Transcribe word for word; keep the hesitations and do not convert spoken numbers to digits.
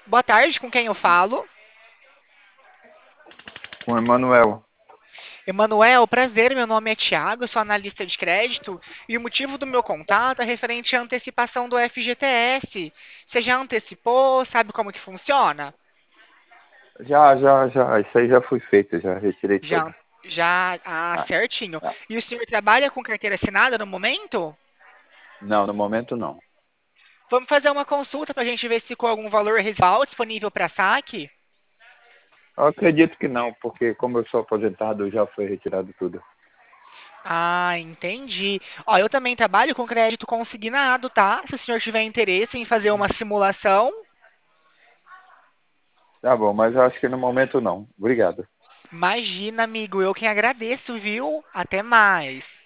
Boa tarde, com quem eu falo? Com o Emanuel. Emanuel, prazer, meu nome é Thiago, sou analista de crédito e o motivo do meu contato é referente à antecipação do F G T S. Você já antecipou? Sabe como que funciona? Já, já, já. Isso aí já foi feito, já retirei Já, tudo. já, ah, Ah, certinho. ah. E o senhor trabalha com carteira assinada no momento? Não, no momento não. Vamos fazer uma consulta para a gente ver se com algum valor residual disponível para saque? Eu acredito que não, porque como eu sou aposentado, já foi retirado tudo. Ah, entendi. Ó, eu também trabalho com crédito consignado, tá? Se o senhor tiver interesse em fazer uma simulação, Tá bom, mas eu acho que no momento não. Obrigado. imagina, amigo, eu quem agradeço, viu? Até mais.